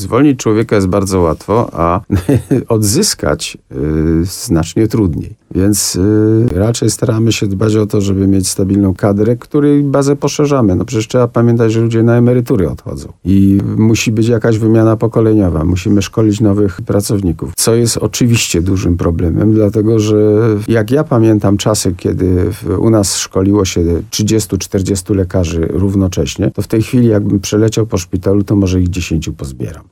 Zwolnić człowieka jest bardzo łatwo, a odzyskać znacznie trudniej. Więc raczej staramy się dbać o to, żeby mieć stabilną kadrę, której bazę poszerzamy. No przecież trzeba pamiętać, że ludzie na emerytury odchodzą. I musi być jakaś wymiana pokoleniowa. Musimy szkolić nowych pracowników. Co jest oczywiście dużym problemem, dlatego że jak ja pamiętam czasy, kiedy u nas szkoliło się 30-40 lekarzy równocześnie, to w tej chwili jakbym przeleciał po szpitalu, to może ich 10 pozbieram.